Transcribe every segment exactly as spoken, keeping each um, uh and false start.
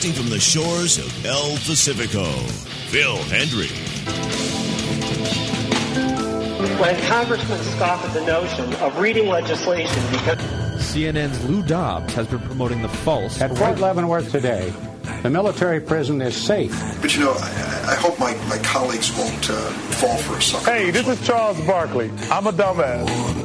broadcasting from the shores of El Pacifico, Phil Hendry. When congressmen scoff at the notion of reading legislation because... C N N's Lou Dobbs has been promoting the false... At Fort Leavenworth today, the military prison is safe. But, you know, I, I hope my, my colleagues won't uh, fall for a sucker. Hey, this is Charles Barkley. I'm a dumbass.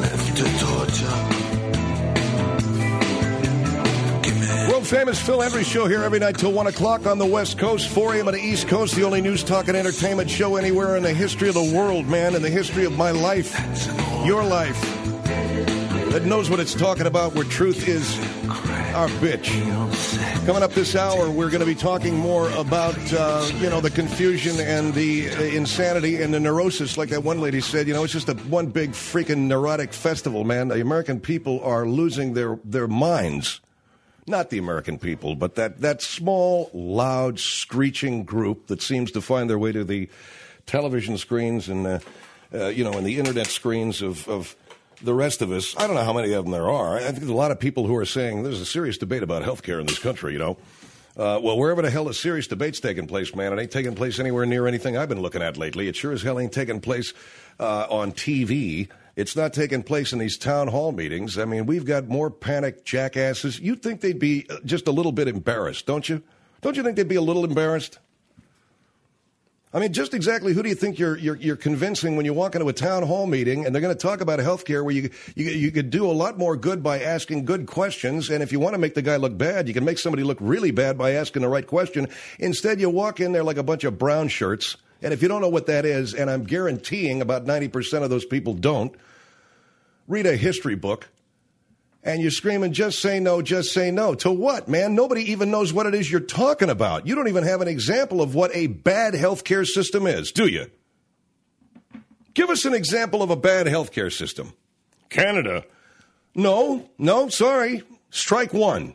World-famous Phil Hendry Show here every night till one o'clock on the West Coast, four a.m. on the East Coast, the only news, talk, and entertainment show anywhere in the history of the world, man, in the history of my life, your life, that knows what it's talking about, where truth is our bitch. Coming up this hour, we're going to be talking more about, uh, you know, the confusion and the uh, insanity and the neurosis, like that one lady said. You know, it's just a one big freaking neurotic festival, man. The American people are losing their, their minds. Not the American people, but that, that small, loud, screeching group that seems to find their way to the television screens and, uh, uh, you know, and the internet screens of, of the rest of us. I don't know how many of them there are. I think there's a lot of people who are saying there's a serious debate about health care in this country, you know. Uh, well, wherever the hell a serious debate's taking place, man, it ain't taking place anywhere near anything I've been looking at lately. It sure as hell ain't taking place uh, on T V. It's not taking place in these town hall meetings. I mean, we've got more panicked jackasses. You'd think they'd be just a little bit embarrassed, don't you? Don't you think they'd be a little embarrassed? I mean, just exactly who do you think you're you're, you're convincing when you walk into a town hall meeting and they're going to talk about health care where you, you you could do a lot more good by asking good questions, and if you want to make the guy look bad, you can make somebody look really bad by asking the right question. Instead, you walk in there like a bunch of brown shirts, and if you don't know what that is, and I'm guaranteeing about ninety percent of those people don't, read a history book, and you're screaming, just say no, just say no. To what, man? Nobody even knows what it is you're talking about. You don't even have an example of what a bad healthcare system is, do you? Give us an example of a bad healthcare system. Canada. No, no, sorry. Strike one.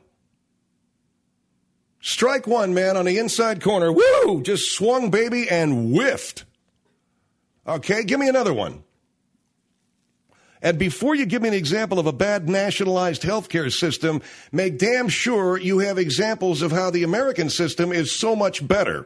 Strike one, man, on the inside corner. Woo! Just swung, baby, and whiffed. Okay, give me another one. And before you give me an example of a bad nationalized healthcare system, make damn sure you have examples of how the American system is so much better.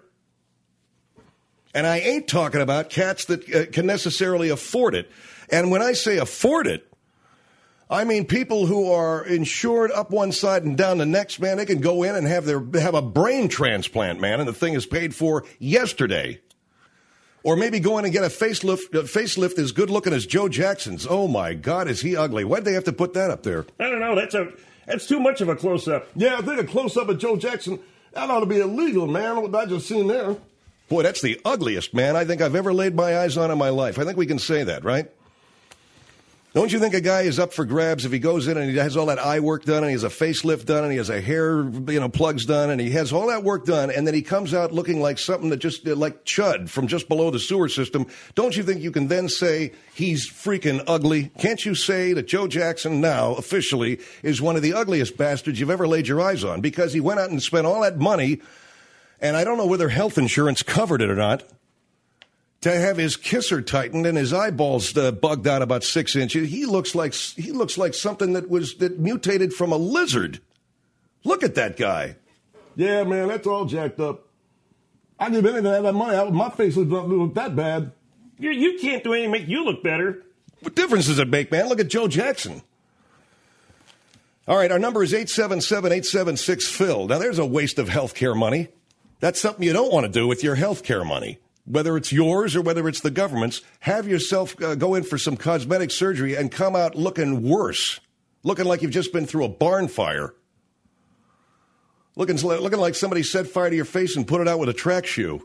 And I ain't talking about cats that uh, can necessarily afford it. And when I say afford it, I mean people who are insured up one side and down the next, man. They can go in and have their have a brain transplant, man, and the thing is paid for yesterday. Or maybe go in and get a facelift, a facelift as good-looking as Joe Jackson's. Oh, my God, is he ugly. Why'd they have to put that up there? I don't know. That's a that's too much of a close-up. Yeah, I think a close-up of Joe Jackson, that ought to be illegal, man, what I just seen there. Boy, that's the ugliest man I think I've ever laid my eyes on in my life. I think we can say that, right? Don't you think a guy is up for grabs if he goes in and he has all that eye work done and he has a facelift done and he has a hair, you know, plugs done and he has all that work done and then he comes out looking like something that just, like Chud from just below the sewer system. Don't you think you can then say he's freaking ugly? Can't you say that Joe Jackson now officially is one of the ugliest bastards you've ever laid your eyes on because he went out and spent all that money, and I don't know whether health insurance covered it or not, to have his kisser tightened and his eyeballs uh, bugged out about six inches. He looks like he looks like something that was that mutated from a lizard. Look at that guy. Yeah, man, that's all jacked up. I give anything to have that money. I, my face doesn't look that bad. You, you can't do anything to make you look better. What difference does it make, man? Look at Joe Jackson. All right, our number is eight seven seven, eight seven six, Phil. Now, there's a waste of health care money. That's something you don't want to do with your health care money. Whether it's yours or whether it's the government's, have yourself uh, go in for some cosmetic surgery and come out looking worse, looking like you've just been through a barn fire, looking, looking like somebody set fire to your face and put it out with a track shoe.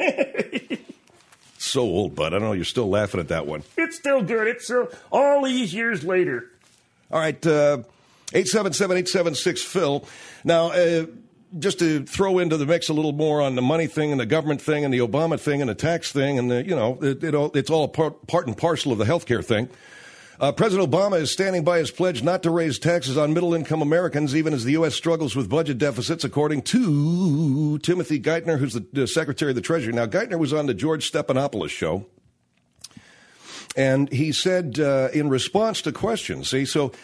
So old, bud. I don't know. You're still laughing at that one. It's still good. It's still, all these years later. All right, uh, eight seven seven, eight seven six, Phil. Now, uh, just to throw into the mix a little more on the money thing and the government thing and the Obama thing and the tax thing and the, you know, it, it all, it's all part, part and parcel of the health care thing. Uh, President Obama is standing by his pledge not to raise taxes on middle-income Americans, even as the U S struggles with budget deficits, according to Timothy Geithner, who's the, the Secretary of the Treasury. Now, Geithner was on the George Stephanopoulos show, and he said uh, in response to questions, see, so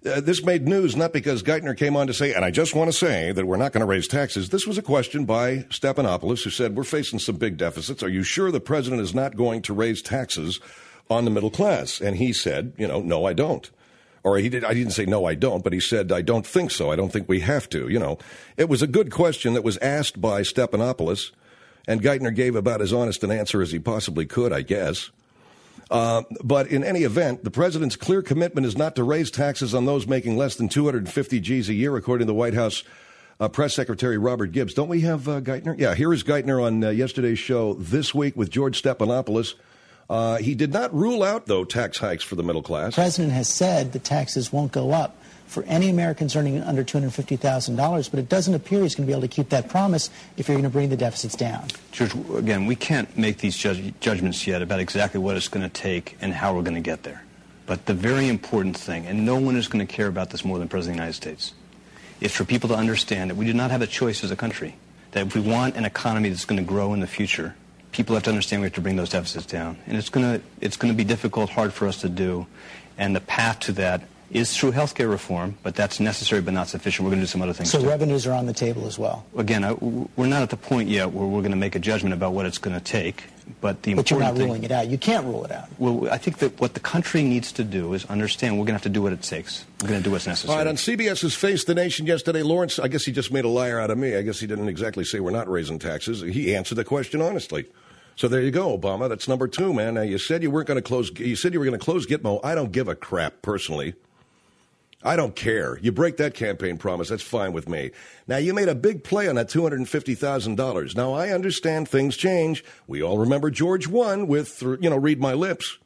Uh, this made news not because Geithner came on to say, and I just want to say that we're not going to raise taxes. This was a question by Stephanopoulos, who said, we're facing some big deficits. Are you sure the president is not going to raise taxes on the middle class? And he said, you know, no, I don't. Or he did, I didn't say, no, I don't, but he said, I don't think so. I don't think we have to. You know, it was a good question that was asked by Stephanopoulos, and Geithner gave about as honest an answer as he possibly could, I guess. Uh, but in any event, the president's clear commitment is not to raise taxes on those making less than two hundred fifty G's a year, according to the White House uh, Press Secretary Robert Gibbs. Don't we have uh, Geithner? Yeah, here is Geithner on uh, yesterday's show This Week with George Stephanopoulos. Uh, he did not rule out, though, tax hikes for the middle class. The president has said the taxes won't go up for any Americans earning under two hundred fifty thousand dollars, but it doesn't appear he's going to be able to keep that promise if you're going to bring the deficits down. George, again, we can't make these judge- judgments yet about exactly what it's going to take and how we're going to get there. But the very important thing, and no one is going to care about this more than the President of the United States, is for people to understand that we do not have a choice as a country. That if we want an economy that's going to grow in the future, people have to understand we have to bring those deficits down. And it's going to, it's going to be difficult, hard for us to do. And the path to that is through health care reform, but that's necessary but not sufficient. We're going to do some other things, So too. revenues are on the table as well? Again, I, we're not at the point yet where we're going to make a judgment about what it's going to take. But the But you're not thing, ruling it out. You can't rule it out. Well, I think that what the country needs to do is understand we're going to have to do what it takes. We're going to do what's necessary. All right, on CBS's Face the Nation yesterday, Lawrence, I guess he just made a liar out of me. I guess he didn't exactly say we're not raising taxes. He answered the question honestly. So there you go, Obama. That's number two, man. Now, you said you weren't going to close. You said you were going to close Gitmo. I don't give a crap, personally. I don't care. You break that campaign promise, that's fine with me. Now, you made a big play on that two hundred fifty thousand dollars. Now, I understand things change. We all remember George one with, you know, Read My Lips.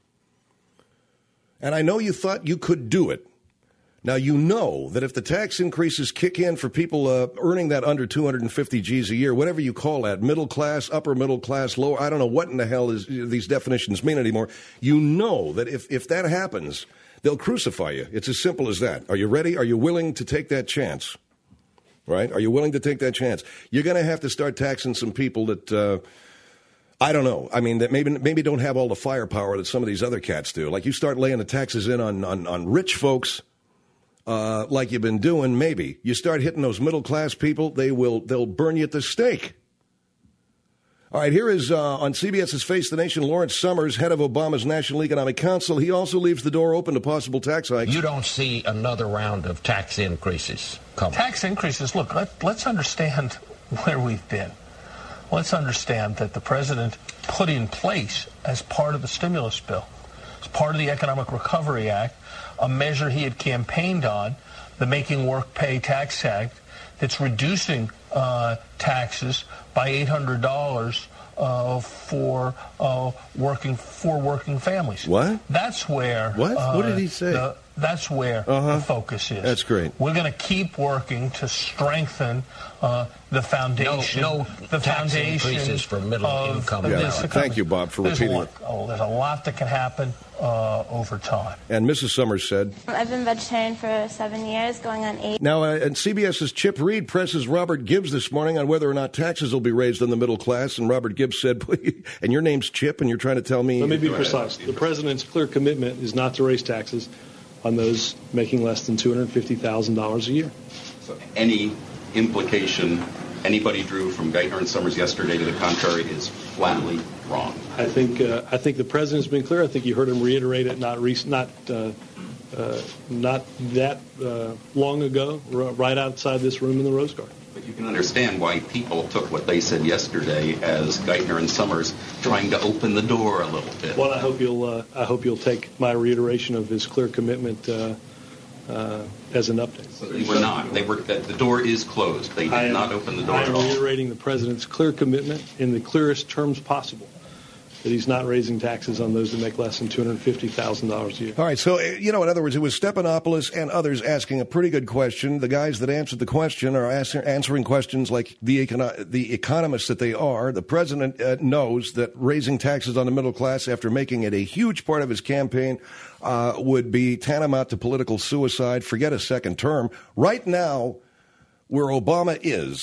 And I know you thought you could do it. Now, you know that if the tax increases kick in for people uh, earning that under two hundred fifty G's a year, whatever you call that, middle class, upper middle class, lower, I don't know what in the hell is, these definitions mean anymore. You know that if, if that happens, they'll crucify you. It's as simple as that. Are you ready? Are you willing to take that chance? Right? Are you willing to take that chance? You're going to have to start taxing some people that, uh, I don't know. I mean, that maybe maybe don't have all the firepower that some of these other cats do. Like you start laying the taxes in on, on, on rich folks, uh, like you've been doing, maybe. You start hitting those middle-class people, they will, they'll burn you at the stake. All right, here is uh, on CBS's Face the Nation, Lawrence Summers, head of Obama's National Economic Council. He also leaves the door open to possible tax hikes. You don't see another round of tax increases coming. Tax increases, look, let, let's understand where we've been. Let's understand that the president put in place as part of the stimulus bill, as part of the Economic Recovery Act, a measure he had campaigned on, the Making Work Pay Tax Act, that's reducing uh, taxes by eight hundred dollars uh, for uh, working for working families. What? That's where. What? Uh, what did he say? The, that's where uh-huh. the focus is. That's great. We're going to keep working to strengthen uh, the foundation. No, no tax the foundation increases for middle income. Yeah. Thank you, Bob, for there's repeating a, it. oh, there's a lot that can happen uh, over time. And Missus Summers said, I've been vegetarian for seven years, going on eight. Now, uh, and CBS's Chip Reed presses Robert Gibbs this morning on whether or not taxes will be raised on the middle class. And Robert Gibbs said, and your name's Chip, and you're trying to tell me... Let me be precise. The president's clear commitment is not to raise taxes on those making less than two hundred fifty thousand dollars a year. So any implication anybody drew from Geithner and Summers yesterday to the contrary is flatly wrong. I think uh, I think the president's been clear. I think you heard him reiterate it not re- not uh, uh, not that uh, long ago, r- right outside this room in the Rose Garden. But you can understand why people took what they said yesterday as Geithner and Summers trying to open the door a little bit. Well, I hope you'll uh, I hope you'll take my reiteration of his clear commitment uh, uh, as an update. So they were not. They were. The door is closed. They did am, not open the door I at am all. reiterating the president's clear commitment in the clearest terms possible that he's not raising taxes on those that make less than two hundred fifty thousand dollars a year. All right, so, you know, in other words, it was Stephanopoulos and others asking a pretty good question. The guys that answered the question are ask, answering questions like the, econo- the economists that they are. The president uh, knows that raising taxes on the middle class after making it a huge part of his campaign uh, would be tantamount to political suicide. Forget a second term. Right now, where Obama is,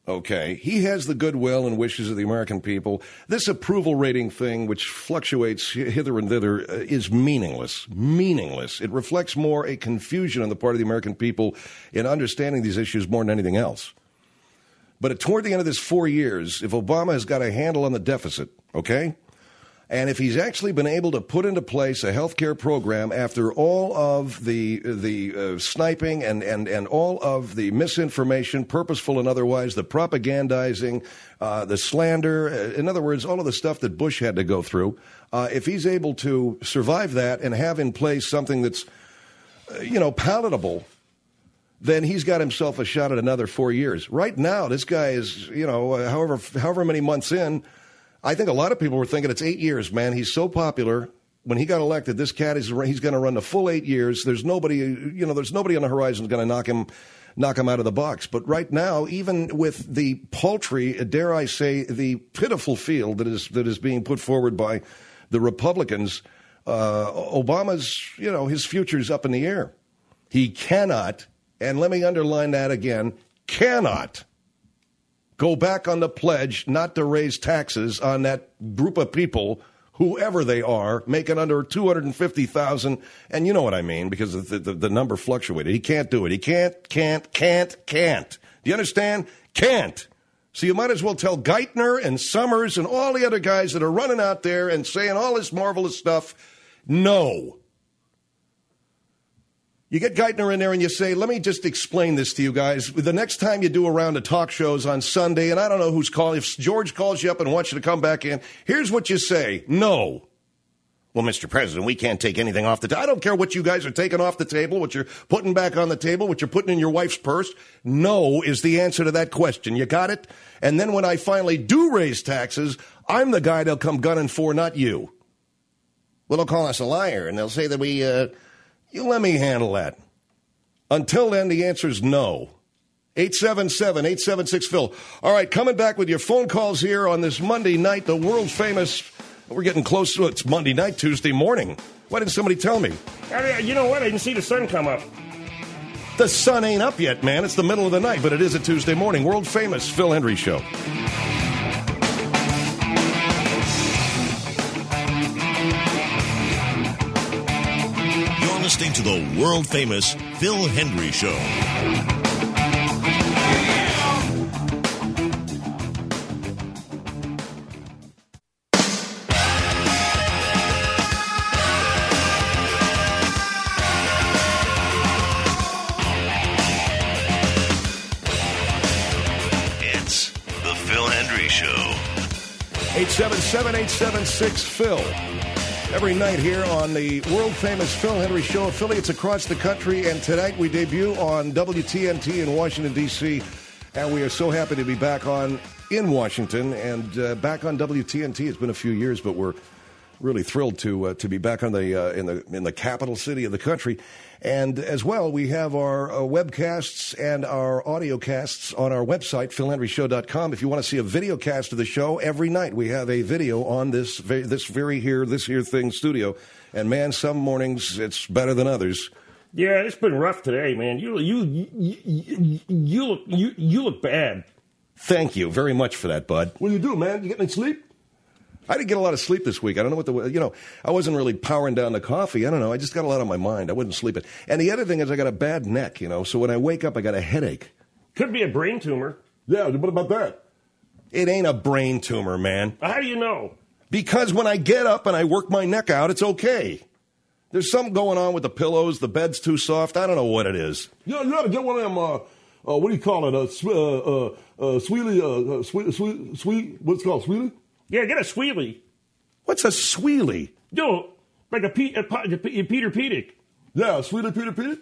Okay, he has the goodwill and wishes of the American people. This approval rating thing, which fluctuates hither and thither, uh, is meaningless. Meaningless. It reflects more a confusion on the part of the American people in understanding these issues more than anything else. But toward the end of this four years, if Obama has got a handle on the deficit, okay, and if he's actually been able to put into place a health care program after all of the the uh, sniping and, and, and all of the misinformation, purposeful and otherwise, the propagandizing, uh, the slander, uh, in other words, all of the stuff that Bush had to go through, uh, if he's able to survive that and have in place something that's, uh, you know, palatable, then he's got himself a shot at another four years. Right now, this guy is, you know, uh, however however many months in, I think a lot of people were thinking it's eight years, man. He's so popular. When he got elected, this cat is he's going to run the full eight years. There's nobody, you know, there's nobody on the horizon going to knock him knock him out of the box. But right now, even with the paltry, dare I say, the pitiful field that is that is being put forward by the Republicans, uh, Obama's, you know, his future's up in the air. He cannot, and let me underline that again, cannot go back on the pledge not to raise taxes on that group of people, whoever they are, making under two hundred fifty thousand dollars. And you know what I mean, because the, the, the number fluctuated. He can't do it. He can't, can't, can't, can't. Do you understand? Can't. So you might as well tell Geithner and Summers and all the other guys that are running out there and saying all this marvelous stuff, no. You get Geithner in there and you say, let me just explain this to you guys. The next time you do a round of talk shows on Sunday, and I don't know who's calling, if George calls you up and wants you to come back in, here's what you say. No. Well, Mister President, we can't take anything off the table. I don't care what you guys are taking off the table, what you're putting back on the table, what you're putting in your wife's purse. No is the answer to that question. You got it? And then when I finally do raise taxes, I'm the guy they'll come gunning for, not you. Well, they'll call us a liar, and they'll say that we... Uh, You let me handle that. Until then, the answer is no. eight seven seven, eight seven six, Phil. All right, coming back with your phone calls here on this Monday night, the world famous, we're getting close to it. It's Monday night, Tuesday morning. Why didn't somebody tell me? I mean, you know what? I didn't see the sun come up. The sun ain't up yet, man. It's the middle of the night, but it is a Tuesday morning. World famous Phil Hendrie Show. Listening to the world-famous Phil Hendrie Show. It's the Phil Hendrie Show. eight seven seven, eight seven six, Phil. Every night here on the world-famous Phil Hendrie Show, affiliates across the country, and tonight we debut on W T N T in Washington, D C, and we are so happy to be back on in Washington and uh, back on W T N T. It's been a few years, but we're really thrilled to uh, to be back on the uh, in the in the capital city of the country. And as well, we have our uh, webcasts and our audio casts on our website, phil hendrie show dot com. If you want to see a video cast of the show, every night we have a video on this this very here, this here thing studio. And, man, some mornings it's better than others. Yeah, it's been rough today, man. You you you, you, you look you, you look bad. Thank you very much for that, bud. What do you do, man? You getting any sleep? I didn't get a lot of sleep this week. I don't know what the, you know, I wasn't really powering down the coffee. I don't know. I just got a lot on my mind. I wasn't sleeping. And the other thing is I got a bad neck, you know, so when I wake up, I got a headache. Could be a brain tumor. Yeah, what about that? It ain't a brain tumor, man. How do you know? Because when I get up and I work my neck out, it's okay. There's something going on with the pillows. The bed's too soft. I don't know what it is. You know, you ought to get one of them, uh, uh, what do you call it, uh, sw- uh, uh, uh, Sweely, uh, uh, sweet, sweet, sweet, what's it called, Sweely? Yeah, get a Sweely. What's a Sweely? Yo, like a, P- a, a, a Peter Pedic. Yeah, a Sweely Peter Pedic?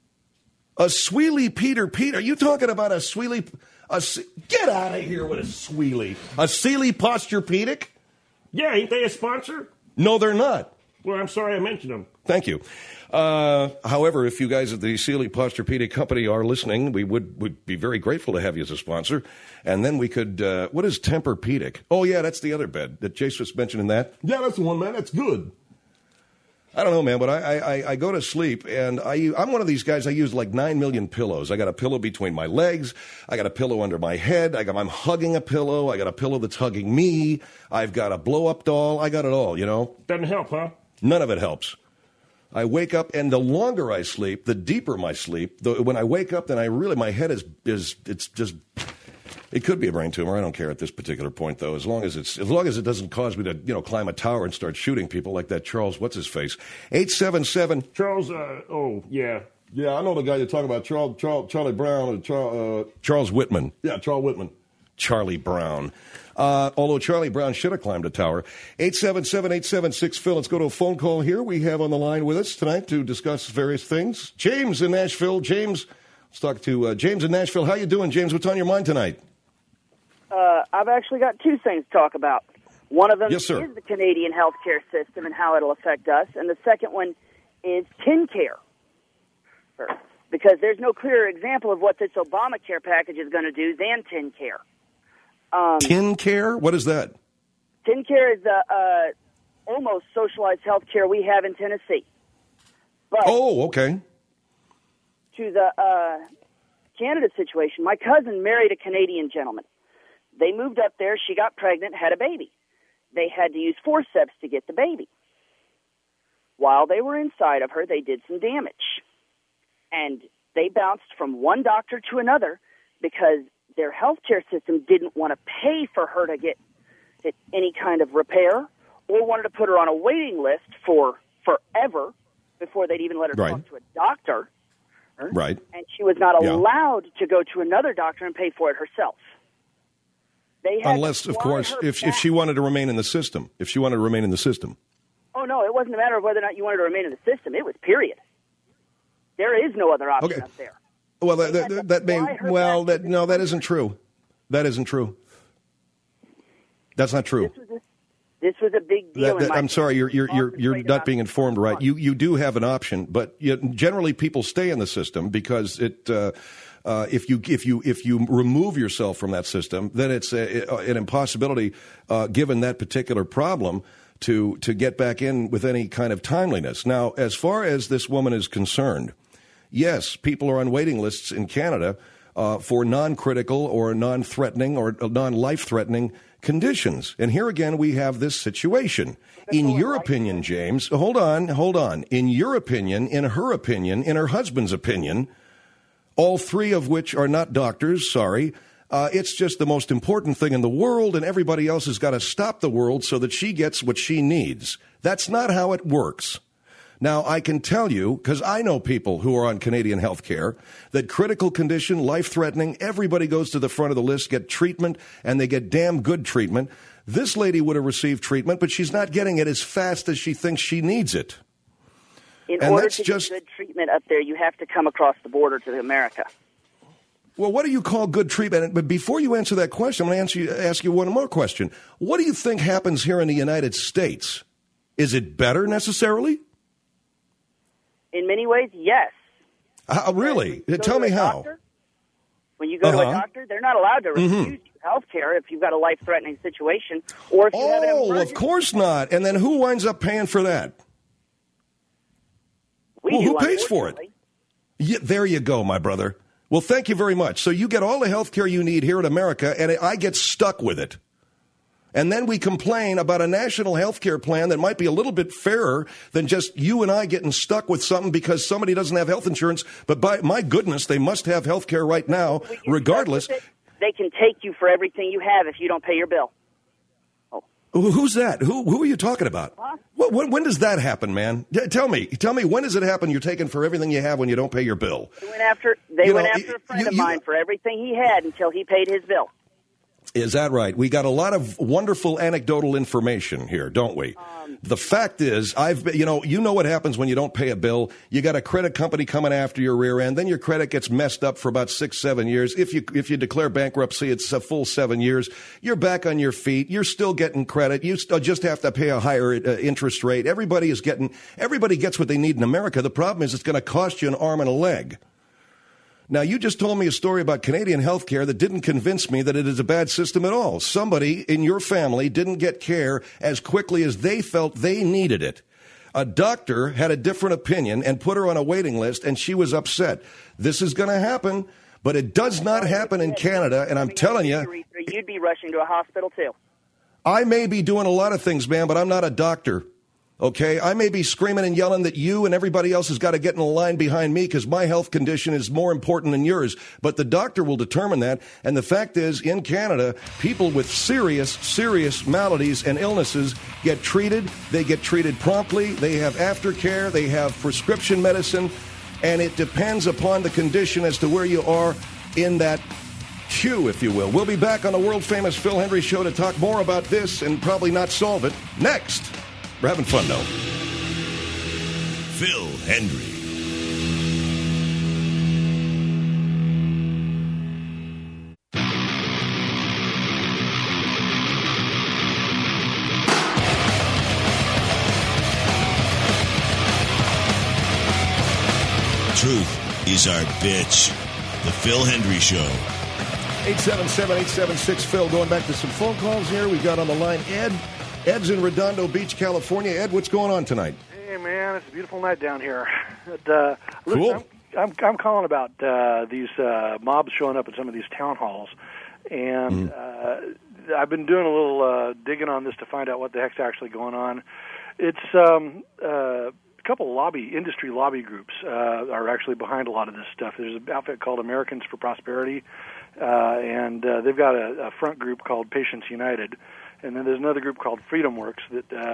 A Sweely Peter Pedic? Are you talking about a Sweely? A, get out of here with a Sweely. A Sealy Posturepedic? Yeah, ain't they a sponsor? No, they're not. Well, I'm sorry I mentioned them. Thank you. Uh, however, if you guys at the Sealy Posturepedic Company are listening, we would, would be very grateful to have you as a sponsor. And then we could, uh, what is Tempur-Pedic? Oh, yeah, that's the other bed that Chase was mentioning that. Yeah, that's the one, man. That's good. I don't know, man, but I, I, I go to sleep, and I, I'm one of these guys, I use like nine million pillows. I got a pillow between my legs. I got a pillow under my head. I got, I'm hugging a pillow. I got a pillow that's hugging me. I've got a blow-up doll. I got it all, you know? Doesn't help, huh? None of it helps. I wake up, and the longer I sleep, the deeper my sleep. The, when I wake up, then I really, my head is, is it's just... It could be a brain tumor. I don't care at this particular point, though. As long as it's, as long as it doesn't cause me to, you know, climb a tower and start shooting people like that Charles, what's his face, eight seven seven. Charles. Uh, oh yeah, yeah. I know the guy you're talking about, Charles, Charles Charlie Brown, and Charles, uh, Charles Whitman. Yeah, Charles Whitman. Charlie Brown. Uh, although Charlie Brown should have climbed a tower. eight seven seven, eight seven six, Phil. Let's go to a phone call here. We have on the line with us tonight to discuss various things. James in Nashville. James, let's talk to uh, James in Nashville. How you doing, James? What's on your mind tonight? Uh, I've actually got two things to talk about. One of them yes, sir. is the Canadian healthcare system and how it'll affect us, and the second one is TennCare. Because there's no clearer example of what this Obamacare package is going to do than TennCare. Um, TennCare? What is that? TennCare is the uh, almost socialized health care we have in Tennessee. But oh, okay. To the uh, Canada situation, my cousin married a Canadian gentleman. They moved up there, she got pregnant, had a baby. They had to use forceps to get the baby. While they were inside of her, they did some damage. And they bounced from one doctor to another because their healthcare system didn't want to pay for her to get any kind of repair or wanted to put her on a waiting list for forever before they'd even let her right. talk to a doctor. Right. And she was not yeah. allowed to go to another doctor and pay for it herself. They had Unless, of course, if if she wanted to remain in the system. If she wanted to remain in the system. Oh, no, it wasn't a matter of whether or not you wanted to remain in the system. It was period. There is no other option okay. up there. Well, that, that, that may, well, that, no, that isn't true. That isn't true. That's not true. This was a, this was a big deal. That, that, in my I'm sorry, you're you're you're, you're not being informed right. You you do have an option, but you, generally people stay in the system because it. Uh, Uh, if you if you if you remove yourself from that system, then it's a, an impossibility, uh, given that particular problem, to to get back in with any kind of timeliness. Now, as far as this woman is concerned, yes, people are on waiting lists in Canada uh, for non-critical or non-threatening or non-life-threatening conditions. And here again, we have this situation. In your opinion, James, hold on, hold on. In your opinion, in her opinion, in her husband's opinion, all three of which are not doctors, sorry. Uh, it's just the most important thing in the world, and everybody else has got to stop the world so that she gets what she needs. That's not how it works. Now, I can tell you, because I know people who are on Canadian health care, that critical condition, life-threatening, everybody goes to the front of the list, get treatment, and they get damn good treatment. This lady would have received treatment, but she's not getting it as fast as she thinks she needs it. In and order that's to just, get good treatment up there, you have to come across the border to America. Well, what do you call good treatment? But before you answer that question, I'm going to answer you, ask you one more question. What do you think happens here in the United States? Is it better necessarily? In many ways, yes. How, really? Tell me how. Doctor, when you go uh-huh. to a doctor, they're not allowed to refuse mm-hmm. you health care if you've got a life-threatening situation or if you oh, have an emergency. of course not. And then who winds up paying for that? We well, do, who pays for it? Yeah, there you go, my brother. Well, thank you very much. So you get all the health care you need here in America, and I get stuck with it. And then we complain about a national health care plan that might be a little bit fairer than just you and I getting stuck with something because somebody doesn't have health insurance. But by my goodness, they must have health care right now, regardless. They can take you for everything you have if you don't pay your bill. Who's that? Who who are you talking about? Huh? When, when does that happen, man? Tell me. Tell me, when does it happen you're taking for everything you have when you don't pay your bill? They went after, they you went know, after a friend you, of you, mine for everything he had until he paid his bill. Is that right? We got a lot of wonderful anecdotal information here, don't we? Um, the fact is, I've been, you know, you know what happens when you don't pay a bill. You got a credit company coming after your rear end. Then your credit gets messed up for about six, seven years. If you if you declare bankruptcy, it's a full seven years. You're back on your feet. You're still getting credit. You still just have to pay a higher uh, interest rate. Everybody is getting. Everybody gets what they need in America. The problem is, it's going to cost you an arm and a leg. Now, you just told me a story about Canadian health care that didn't convince me that it is a bad system at all. Somebody in your family didn't get care as quickly as they felt they needed it. A doctor had a different opinion and put her on a waiting list, and she was upset. This is going to happen, but it does not happen in Canada, and I'm telling you, you'd be rushing to a hospital too. I may be doing a lot of things, man, but I'm not a doctor. Okay, I may be screaming and yelling that you and everybody else has got to get in a line behind me because my health condition is more important than yours. But the doctor will determine that. And the fact is, in Canada, people with serious, serious maladies and illnesses get treated. They get treated promptly. They have aftercare. They have prescription medicine. And it depends upon the condition as to where you are in that queue, if you will. We'll be back on the world-famous Phil Hendrie Show to talk more about this and probably not solve it next. We're having fun, though. Phil Hendrie. Truth is our bitch. The Phil Hendrie Show. eight seven seven, eight seven six, Phil. Going back to some phone calls here. We got on the line Ed. Ed's in Redondo Beach, California. Ed, what's going on tonight? Hey, man, it's a beautiful night down here. But, uh, listen, cool. I'm, I'm, I'm calling about uh, these uh, mobs showing up at some of these town halls. And mm. uh, I've been doing a little uh, digging on this to find out what the heck's actually going on. It's um, uh, a couple of lobby, industry lobby groups uh, are actually behind a lot of this stuff. There's an outfit called Americans for Prosperity, uh, and uh, they've got a, a front group called Patients United. And then there's another group called Freedom Works that uh,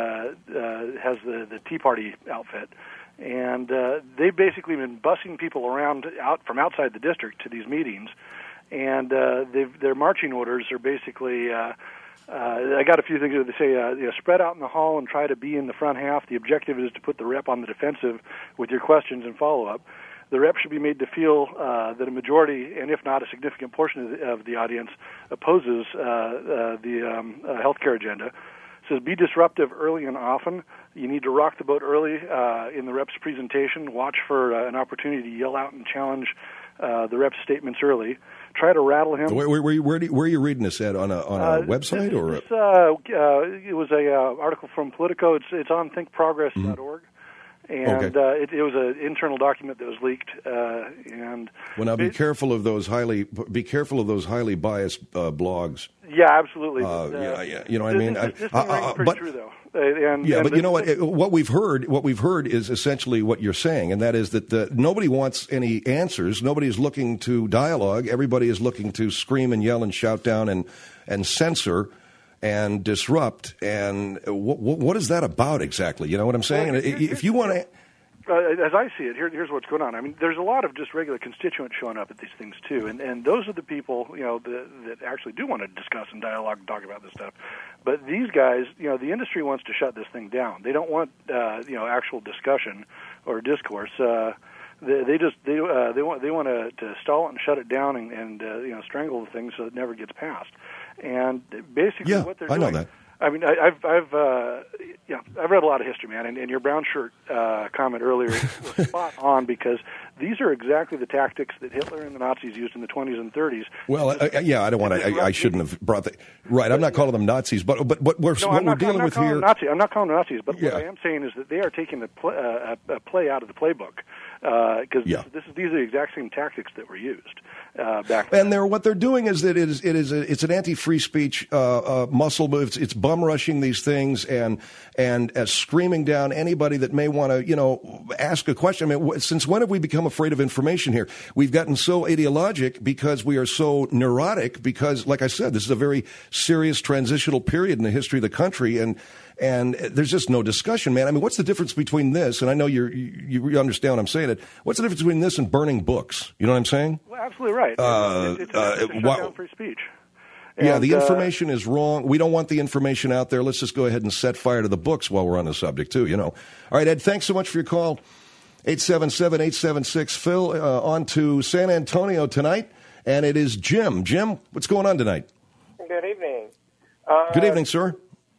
uh, has the, the Tea Party outfit. And uh, they've basically been busing people around out from outside the district to these meetings. And uh, they've, their marching orders are basically, uh, uh, I got a few things that they say, uh, you know, spread out in the hall and try to be in the front half. The objective is to put the rep on the defensive with your questions and follow-up. The rep should be made to feel uh, that a majority, and if not a significant portion of the, of the audience, opposes uh, uh, the um, uh, healthcare agenda. It says be disruptive early and often. You need to rock the boat early uh, in the rep's presentation. Watch for uh, an opportunity to yell out and challenge uh, the rep's statements early. Try to rattle him. Where, where, where, where, do you, where are you reading this at? On a, on a uh, website? This, or this, uh, uh, it was an uh, article from Politico. It's, it's on think progress dot org. Mm-hmm. And okay. uh, it, it was an internal document that was leaked. Uh, and well, now be it, careful of those highly be careful of those highly biased uh, blogs. Yeah, absolutely. Uh, but, uh, yeah, yeah, you know what this, I mean. This, this uh, thing rings uh, pretty but, true, though. Uh, and, yeah, and but this, you know what? What we've heard, what we've heard is essentially what you're saying, and that is that the, nobody wants any answers. Nobody is looking to dialogue. Everybody is looking to scream and yell and shout down and and censor and disrupt. And what, what is that about exactly? You know what I'm saying? Well, and if you want to. Uh, as I see it, here, here's what's going on. I mean, there's a lot of just regular constituents showing up at these things too, and and those are the people, you know, the, that actually do want to discuss and dialogue and talk about this stuff. But these guys, you know, the industry wants to shut this thing down. They don't want, uh, you know, actual discussion or discourse. Uh, they, they just they uh, they want they want to, to stall it and shut it down and, and uh, you know, strangle the thing so it never gets passed. And basically, yeah, what they're I doing. know that. I mean, I, I've I've uh, yeah, I've read a lot of history, man, and, and your brown shirt uh, comment earlier was spot on because these are exactly the tactics that Hitler and the Nazis used in the twenties and thirties. Well, uh, yeah, I don't want to. I, I shouldn't have brought that. Right, I'm not calling them Nazis, but but what we're no, what I'm not, we're dealing I'm not with calling here. Them Nazi, I'm not calling them Nazis, but yeah. what I am saying is that they are taking the play, uh, a play out of the playbook because yeah. this, this is these are the exact same tactics that were used uh, back. And they're what they're doing is that it is it is a, it's an anti-free speech uh, uh, muscle move. It's, it's bum rushing these things and and uh, screaming down anybody that may want to you know ask a question. I mean, w- since when have we become afraid of information here? We've gotten so ideologic because we are so neurotic. Because, like I said, this is a very serious transitional period in the history of the country, and. And there's just no discussion, man. I mean, what's the difference between this, and I know you're, you you understand what I'm saying, it. What's the difference between this and burning books? You know what I'm saying? Well, absolutely right. Uh, it's, it's, a, it's a uh, shutdown free speech. Yeah, And, the uh, information is wrong. We don't want the information out there. Let's just go ahead and set fire to the books while we're on the subject, too, you know. All right, Ed, thanks so much for your call. eight seven seven, eight seven six, Phil, uh, on to San Antonio tonight, and it is Jim. Jim, what's going on tonight? Good evening. Uh, Good evening, sir.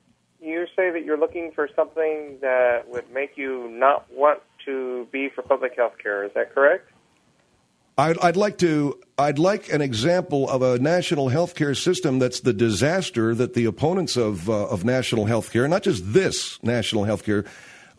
You say that you're looking for something that would make you not want to be for public health care. Is that correct? I'd, I'd like to. I'd like an example of a national health care system that's the disaster that the opponents of uh, of national health care, not just this national health care,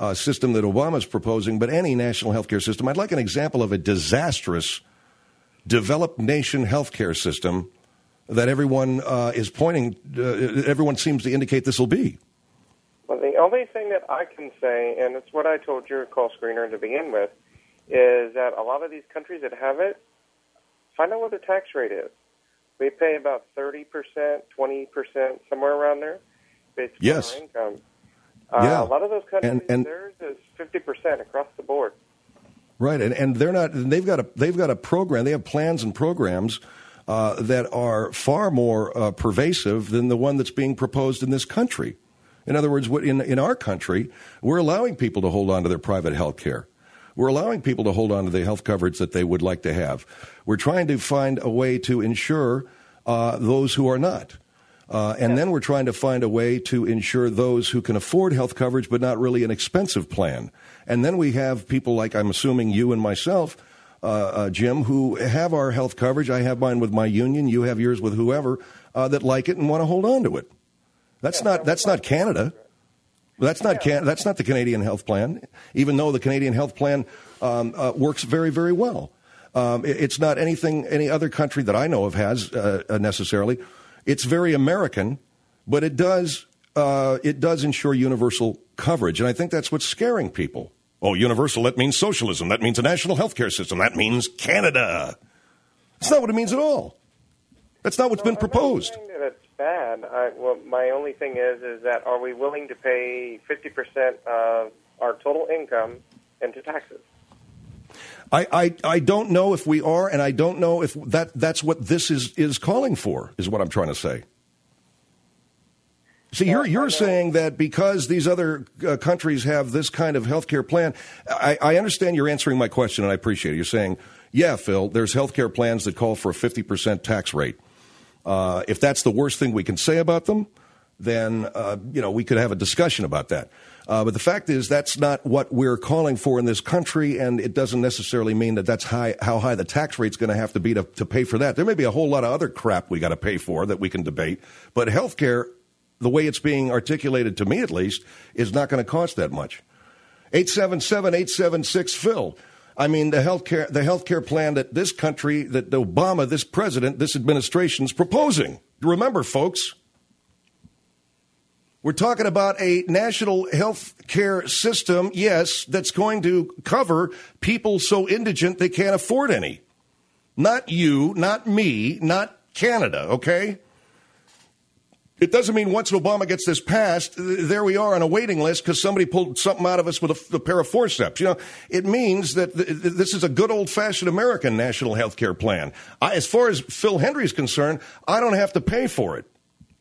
uh, system that Obama's proposing, but any national health care system. I'd like an example of a disastrous developed nation health care system that everyone uh, is pointing, uh, everyone seems to indicate this will be. Well, the only thing that I can say, and it's what I told your call screener to begin with, is that a lot of these countries that have it, find out what the tax rate is. We pay about thirty percent, twenty percent, somewhere around there, based on yes. our income. Uh, yeah. A lot of those countries, and, and, theirs is fifty percent across the board. Right, and, and they're not. They've got a they've got a program. They have plans and programs uh, that are far more uh, pervasive than the one that's being proposed in this country. In other words, in in our country, we're allowing people to hold on to their private health care. We're allowing people to hold on to the health coverage that they would like to have. We're trying to find a way to insure uh, those who are not. Uh, and yeah. then we're trying to find a way to insure those who can afford health coverage but not really an expensive plan. And then we have people like, I'm assuming you and myself, uh, uh, Jim, who have our health coverage. I have mine with my union. You have yours with whoever uh, that like it and want to hold on to it. That's yeah, not that's not Canada. That's not Can- that's not the Canadian health plan, even though the Canadian health plan um, uh, works very, very well. Um, it, it's not anything any other country that I know of has uh, necessarily. It's very American, but it does uh, it does ensure universal coverage, and I think that's what's scaring people. Oh, universal, that means socialism. That means a national health care system. That means Canada. That's not what it means at all. That's not what's no, been proposed. I'm not saying that it's bad. I, well, my only thing is, is that are we willing to pay fifty percent of our total income into taxes? I, I, I don't know if we are, and I don't know if that that's what this is, is calling for, is what I'm trying to say. See, you're you're saying that because these other uh, countries have this kind of health care plan, I, I understand you're answering my question, and I appreciate it. You're saying, yeah, Phil, there's health care plans that call for a fifty percent tax rate. Uh, if that's the worst thing we can say about them, then, uh, you know, we could have a discussion about that. Uh, but the fact is that's not what we're calling for in this country, and it doesn't necessarily mean that that's high, how high the tax rate's going to have to be to, to pay for that. There may be a whole lot of other crap we got to pay for that we can debate, but health care, the way it's being articulated to me at least, is not going to cost that much. eight seven seven, eight seven six, Phil. I mean, the healthcare the healthcare plan that this country, that Obama, this president, this administration's proposing. Remember, folks, we're talking about a national health care system, yes, that's going to cover people so indigent they can't afford any. Not you, not me, not Canada, okay? It doesn't mean once Obama gets this passed, there we are on a waiting list because somebody pulled something out of us with a, a pair of forceps. You know, it means that th- this is a good old-fashioned American national health care plan. I, as far as Phil Hendry's concerned, I don't have to pay for it.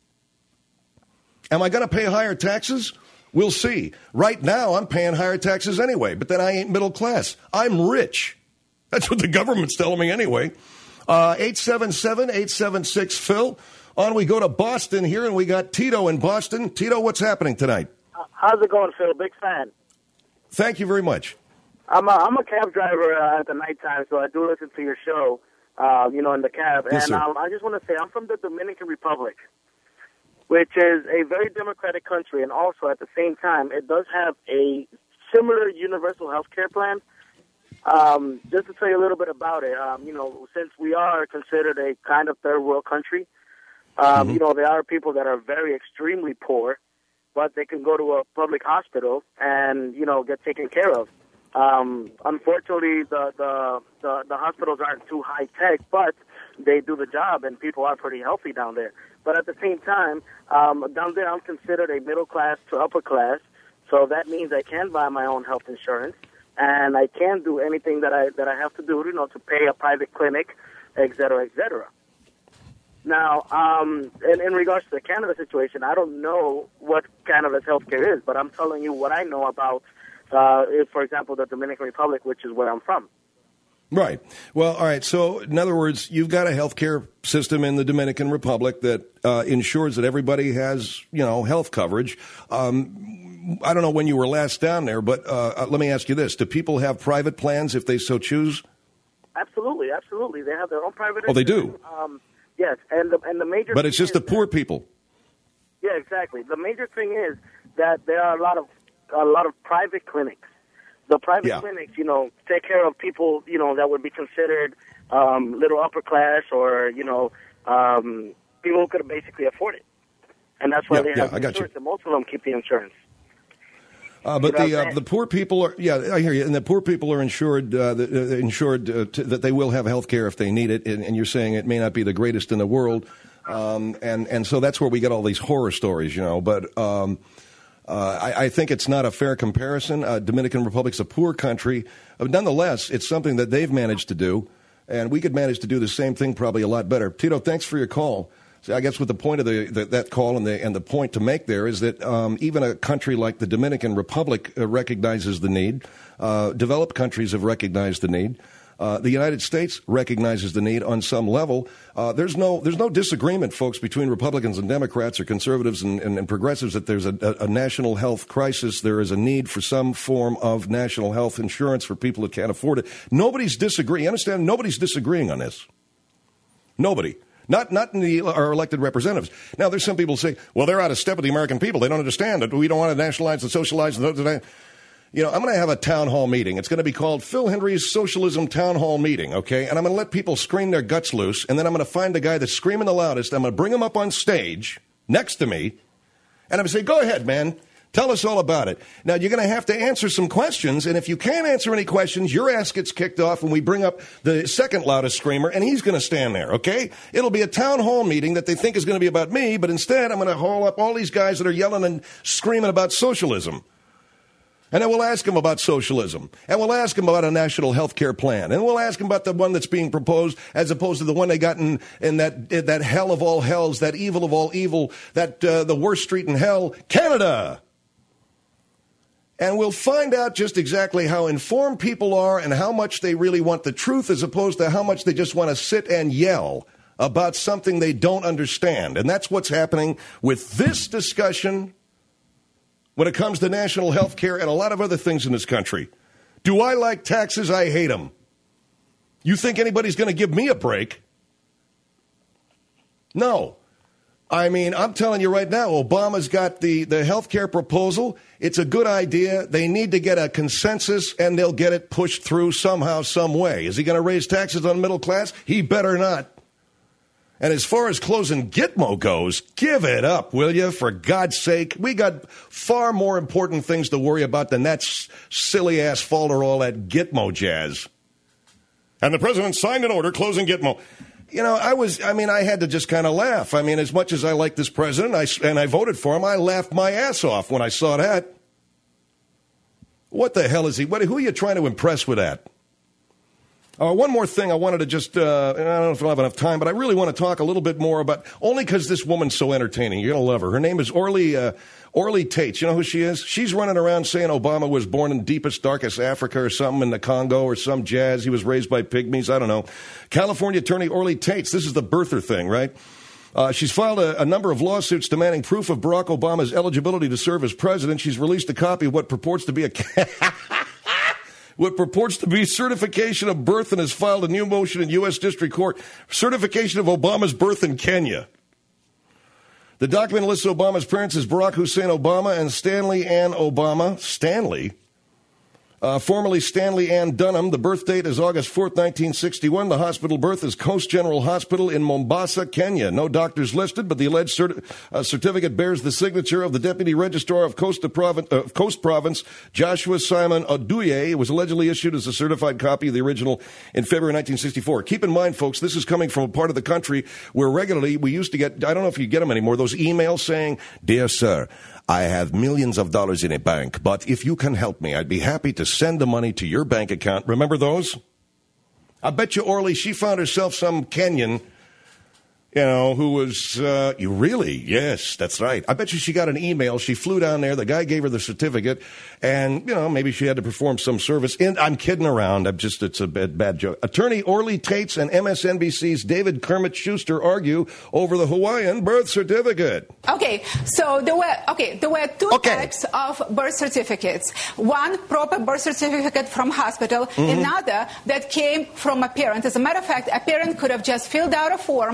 Am I going to pay higher taxes? We'll see. Right now, I'm paying higher taxes anyway, but then I ain't middle class. I'm rich. That's what the government's telling me anyway. Uh, eight seven seven, eight seven six, Phil. On we go to Boston here, and we got Tito in Boston. Tito, what's happening tonight? How's it going, Phil? Big fan. Thank you very much. I'm a, I'm a cab driver uh, at the nighttime, so I do listen to your show, uh, you know, in the cab. Yes, and um, I just want to say I'm from the Dominican Republic, which is a very democratic country, and also at the same time, it does have a similar universal health care plan. Um, just to tell you a little bit about it, um, you know, since we are considered a kind of third world country, Um, mm-hmm. you know, there are people that are very extremely poor, but they can go to a public hospital and, you know, get taken care of. Um, unfortunately, the, the, the, the hospitals aren't too high-tech, but they do the job, and people are pretty healthy down there. But at the same time, um, down there I'm considered a middle class to upper class, so that means I can buy my own health insurance, and I can do anything that I that I have to do, you know, to pay a private clinic, et cetera, et cetera. Now, um, in, in regards to the Canada situation, I don't know what Canada's healthcare is, but I'm telling you what I know about, uh, if, for example, the Dominican Republic, which is where I'm from. Right. Well, all right. So, in other words, you've got a healthcare system in the Dominican Republic that uh, ensures that everybody has, you know, health coverage. Um, I don't know when you were last down there, but uh, let me ask you this: do people have private plans if they so choose? Absolutely, absolutely. They have their own private. Oh, they do. Um, Yes, and the and the major. But it's just the poor people. Yeah, exactly. The major thing is that there are a lot of a lot of private clinics. The private Yeah. clinics, you know, take care of people, you know, that would be considered um, little upper class or, you know, um, people who could basically afford it. And that's why Yeah, they yeah, have I got you. insurance, and most of them keep the insurance. Uh, but You know the what I'm uh, the poor people are yeah I hear you, and the poor people are insured uh, the, uh, insured uh, to, that they will have health care if they need it, and, and you're saying it may not be the greatest in the world, um, and and so that's where we get all these horror stories, you know. But um, uh, I, I think it's not a fair comparison. Uh, Dominican Republic's a poor country, but nonetheless, it's something that they've managed to do, and we could manage to do the same thing probably a lot better. Tito, thanks for your call. So I guess what the point of the, the, that call and the and the point to make there is that um, even a country like the Dominican Republic uh, recognizes the need. Uh, developed countries have recognized the need. Uh, the United States recognizes the need on some level. Uh, there's no there's no disagreement, folks, between Republicans and Democrats or conservatives and, and, and progressives that there's a, a, a national health crisis. There is a need for some form of national health insurance for people that can't afford it. Nobody's disagreeing. You understand? Nobody's disagreeing on this. Nobody. Not not in the, our elected representatives. Now, there's some people who say, well, they're out of step with the American people. They don't understand it. We don't want to nationalize and socialize. You know, I'm going to have a town hall meeting. It's going to be called Phil Hendry's Socialism Town Hall Meeting, okay? And I'm going to let people scream their guts loose, and then I'm going to find the guy that's screaming the loudest. I'm going to bring him up on stage next to me, and I'm going to say, go ahead, man. Tell us all about it. Now, you're going to have to answer some questions, and if you can't answer any questions, your ass gets kicked off, and we bring up the second loudest screamer, and he's going to stand there, okay? It'll be a town hall meeting that they think is going to be about me, but instead I'm going to haul up all these guys that are yelling and screaming about socialism. And then we'll ask them about socialism, and we'll ask them about a national health care plan, and we'll ask them about the one that's being proposed as opposed to the one they got in, in that in that hell of all hells, that evil of all evil, that uh, the worst street in hell, Canada. And we'll find out just exactly how informed people are and how much they really want the truth as opposed to how much they just want to sit and yell about something they don't understand. And that's what's happening with this discussion when it comes to national health care and a lot of other things in this country. Do I like taxes? I hate them. You think anybody's going to give me a break? No. I mean, I'm telling you right now, Obama's got the, the health care proposal. It's a good idea. They need to get a consensus, and they'll get it pushed through somehow, some way. Is he going to raise taxes on the middle class? He better not. And as far as closing Gitmo goes, give it up, will you? For God's sake, we got far more important things to worry about than that silly-ass falter, all that Gitmo jazz. And the president signed an order closing Gitmo. You know, I was, I mean, I had to just kind of laugh. I mean, as much as I like this president I, and I voted for him, I laughed my ass off when I saw that. What the hell is he, what, who are you trying to impress with that? Uh, one more thing I wanted to just, uh, I don't know if I'll have enough time, but I really want to talk a little bit more about, only because this woman's so entertaining. You're going to love her. Her name is Orly, uh, Orly Tates. You know who she is? She's running around saying Obama was born in deepest, darkest Africa or something in the Congo or some jazz. He was raised by pygmies. I don't know. California attorney Orly Tates. This is the birther thing, right? Uh, she's filed a, a number of lawsuits demanding proof of Barack Obama's eligibility to serve as president. She's released a copy of what purports to be a... what purports to be certification of birth and has filed a new motion in U S District Court. Certification of Obama's birth in Kenya. The document lists Obama's parents as Barack Hussein Obama and Stanley Ann Obama. Stanley? Uh, formerly Stanley Ann Dunham. The birth date is August fourth, nineteen sixty-one. The hospital birth is Coast General Hospital in Mombasa, Kenya. No doctors listed, but the alleged certi- uh, certificate bears the signature of the Deputy Registrar of Coast, Province, uh, Coast Province, Joshua Simon Oduye. It was allegedly issued as a certified copy of the original in February nineteen sixty-four. Keep in mind, folks, this is coming from a part of the country where regularly we used to get, I don't know if you get them anymore, those emails saying, "Dear sir, I have millions of dollars in a bank, but if you can help me, I'd be happy to send the money to your bank account." Remember those? I bet you, Orly, she found herself some Kenyan, you know, who was, uh, you really? Yes, that's right. I bet you she got an email. She flew down there. The guy gave her the certificate, and, you know, maybe she had to perform some service. And I'm kidding around. I'm just, it's a bad, bad joke. Attorney Orly Tates and M S N B C's David Kermit Schuster argue over the Hawaiian birth certificate. Okay, so there were, okay, there were two okay. types of birth certificates. One, proper birth certificate from hospital. Mm-hmm. Another that came from a parent. As a matter of fact, a parent could have just filled out a form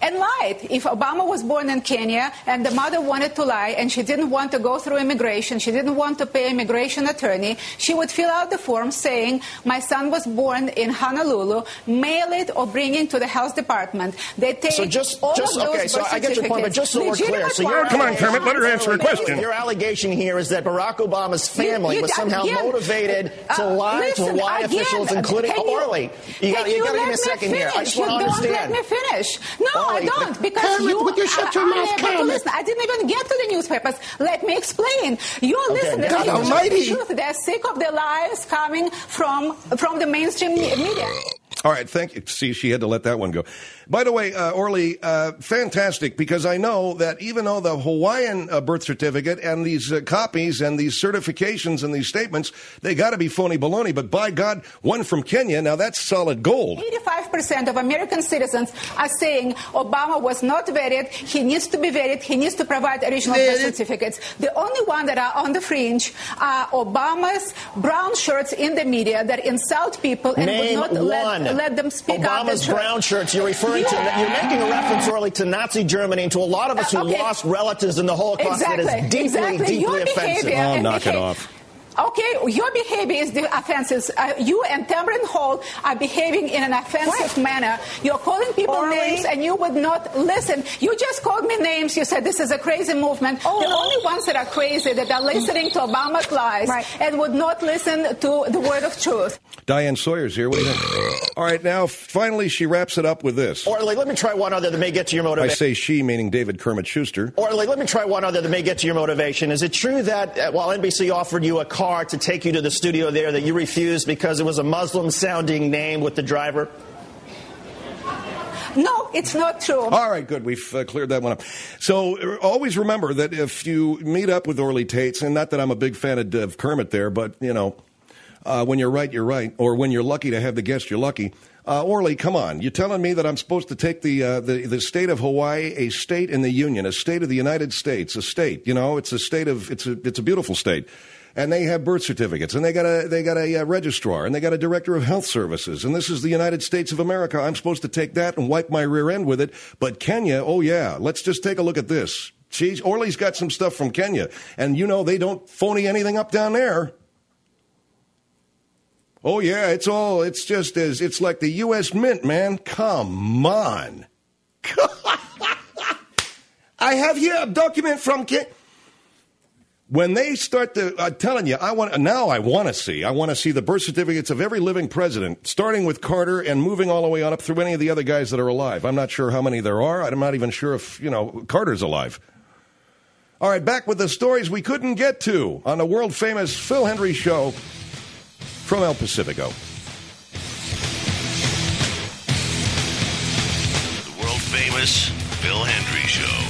and lied. If Obama was born in Kenya and the mother wanted to lie and she didn't want to go through immigration, she didn't want to pay an immigration attorney, she would fill out the form saying, my son was born in Honolulu, mail it or bring it to the health department. They take so just, all just, of those okay, so birth I get your point, but just so we're clear. So your Come on, Kermit, let her answer a question. Your allegation here is that Barack Obama's family you, you, was somehow again, motivated uh, to lie listen, to Hawaii again, officials, including Orly. You got to give me a second finish. here. I just you want to don't understand. Let me finish. No, Orly, I don't, because Kermit, you. would you shut your I, mouth, I, Kermit? Listen, I didn't even get to the newspapers. Let me explain. You're Okay, listening God to almighty. the truth. They're sick of the lies coming from from the mainstream media. All right, thank you. See, she had to let that one go. By the way, uh, Orly, uh, fantastic, because I know that even though the Hawaiian uh, birth certificate and these uh, copies and these certifications and these statements, they got to be phony baloney. But by God, one from Kenya, now that's solid gold. eighty-five percent of American citizens are saying Obama was not vetted. He needs to be vetted. He needs to provide original birth certificates. The only one that are on the fringe are Obama's brown shirts in the media that insult people and Name would not let, one. let them speak out the Obama's truth. brown shirts. You're referring to. You're making a reference, Orly, to Nazi Germany and to a lot of us who Uh, okay. lost relatives in the Holocaust. Exactly. That is deeply, exactly. deeply Your offensive. behavior Oh, and knock it behavior- off. Okay, your behavior is the offenses. Uh, you and Tamron Hall are behaving in an offensive manner. You're calling people Orly. names and you would not listen. You just called me names. You said this is a crazy movement. Oh. The only ones that are crazy that are listening to Obama's lies Right. and would not listen to the word of truth. Diane Sawyer's here. What do you think? All right, now, finally, she wraps it up with this. Orly, let me try one other that may get to your I motivation. say she, meaning David Kermit Schuster. Orly, let me try one other that may get to your motivation. Is it true that uh, while N B C offered you a car to take you to the studio there, that you refused because it was a Muslim-sounding name with the driver? No, it's not true. All right, good. We've uh, cleared that one up. So uh, always remember that if you meet up with Orly Tates, and not that I'm a big fan of, of Kermit there, but, you know, uh, when you're right, you're right. Or when you're lucky to have the guest, you're lucky. Uh, Orly, come on. You're telling me that I'm supposed to take the, uh, the the state of Hawaii, a state in the Union, a state of the United States, a state. You know, it's a state of, it's a, it's a beautiful state. And they have birth certificates, and they got a they got a uh, registrar, and they got a director of health services, and this is the United States of America. I'm supposed to take that and wipe my rear end with it. But Kenya, oh yeah, let's just take a look at this. Geez, Orly's got some stuff from Kenya, and you know they don't phony anything up down there. Oh yeah, it's all it's just as it's like the U S Mint, man. Come on. I have here a document from Kenya. When they start to, I'm telling you, I want now. I want to see. I want to see the birth certificates of every living president, starting with Carter and moving all the way on up through any of the other guys that are alive. I'm not sure how many there are. I'm not even sure if you know Carter's alive. All right, back with the stories we couldn't get to on the world famous Phil Hendrie Show from El Pacifico. The world famous Phil Hendrie Show.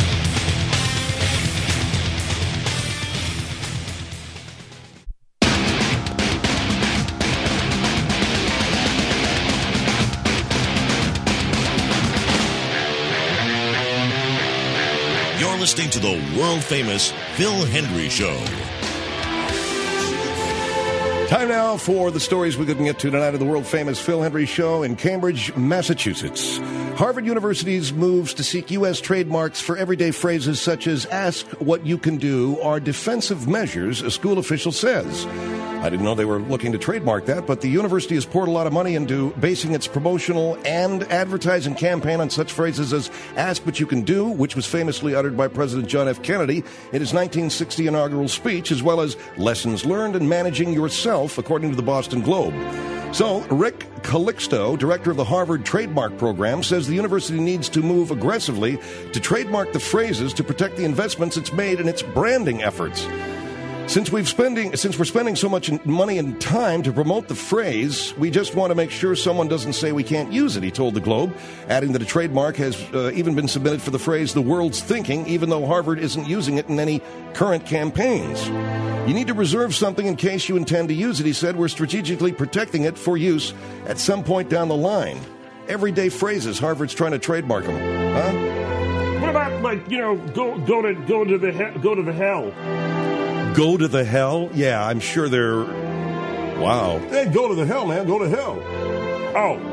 You're listening to the world-famous Phil Hendrie Show. Time now for the stories we couldn't get to tonight of the world-famous Phil Hendrie Show in Cambridge, Massachusetts. Harvard University's moves to seek U S trademarks for everyday phrases such as ask what you can do are defensive measures, a school official says. I didn't know they were looking to trademark that, but the university has poured a lot of money into basing its promotional and advertising campaign on such phrases as ask what you can do, which was famously uttered by President John F. Kennedy in his nineteen sixty inaugural speech, as well as lessons learned in managing yourself, according to the Boston Globe. So, Rick Calixto, director of the Harvard Trademark Program, says the university needs to move aggressively to trademark the phrases to protect the investments it's made in its branding efforts. Since we've spending, since we're spending so much money and time to promote the phrase, we just want to make sure someone doesn't say we can't use it, he told the Globe, adding that a trademark has uh, even been submitted for the phrase the world's thinking, even though Harvard isn't using it in any current campaigns. You need to reserve something in case you intend to use it, he said. We're strategically protecting it for use at some point down the line. Everyday phrases, Harvard's trying to trademark them. Huh? What about, like, you know, go go to go to the he- go to the hell? Go to the hell? Yeah, I'm sure they're... Wow. Hey, go to the hell, man. Go to hell. Oh.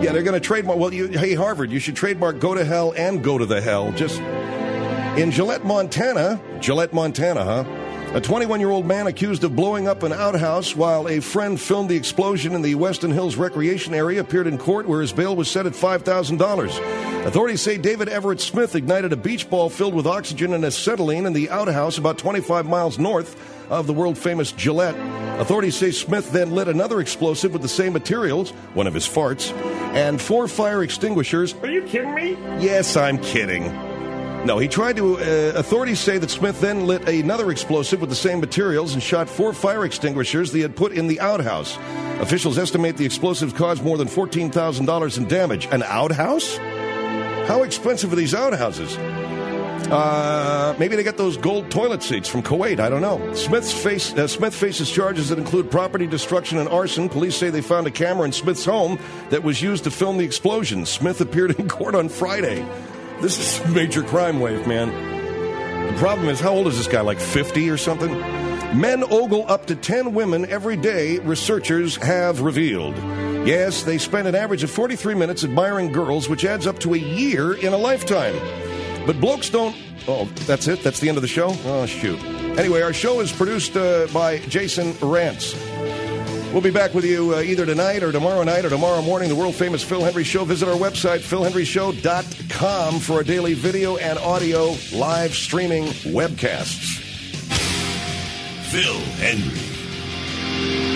Yeah, they're going to trademark. Well, you, hey, Harvard, you should trademark go to hell and go to the hell. Just in Gillette, Montana, Gillette, Montana, huh? A twenty-one-year-old man accused of blowing up an outhouse while a friend filmed the explosion in the Weston Hills recreation area appeared in court where his bail was set at five thousand dollars. Authorities say David Everett Smith ignited a beach ball filled with oxygen and acetylene in the outhouse about twenty-five miles north of the world-famous Gillette. Authorities say Smith then lit another explosive with the same materials, one of his farts, and four fire extinguishers. Are you kidding me? Yes, I'm kidding. No, he tried to, uh, authorities say that Smith then lit another explosive with the same materials and shot four fire extinguishers they had put in the outhouse. Officials estimate the explosives caused more than fourteen thousand dollars in damage. An outhouse? How expensive are these outhouses? Uh, maybe they got those gold toilet seats from Kuwait. I don't know. Smith's face, uh, Smith faces charges that include property destruction and arson. Police say they found a camera in Smith's home that was used to film the explosion. Smith appeared in court on Friday. This is a major crime wave, man. The problem is, how old is this guy, like fifty or something? Men ogle up to ten women every day, researchers have revealed. Yes, they spend an average of forty-three minutes admiring girls, which adds up to a year in a lifetime. But blokes don't... Oh, that's it? That's the end of the show? Oh, shoot. Anyway, our show is produced uh, by Jason Rantz. We'll be back with you uh, either tonight or tomorrow night or tomorrow morning, the world-famous Phil Hendrie Show. Visit our website, phil hendrie show dot com, for our daily video and audio live streaming webcasts. Phil Hendrie.